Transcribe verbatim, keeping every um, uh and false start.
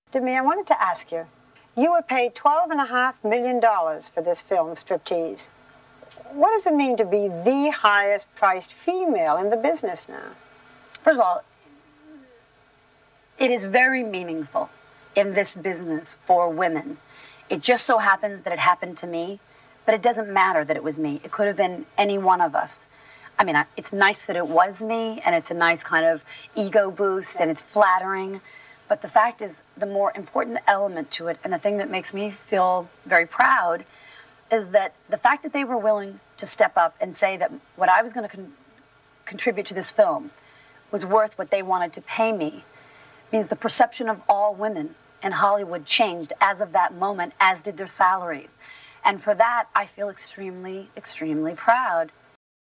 Demi, I wanted to ask you, you were paid twelve and a half million dollars for this film, Striptease. What does it mean to be the highest priced female in the business now? First of all, it is very meaningful in this business for women. It just so happens that it happened to me, but it doesn't matter that it was me. It could have been any one of us. I mean, it's nice that it was me, and it's a nice kind of ego boost, and it's flattering. But the fact is, the more important element to it, and the thing that makes me feel very proud, is that the fact that they were willing to step up and say that what I was going to con contribute to this film was worth what they wanted to pay me means the perception of all women in Hollywood changed as of that moment, as did their salaries. And for that, I feel extremely, extremely proud.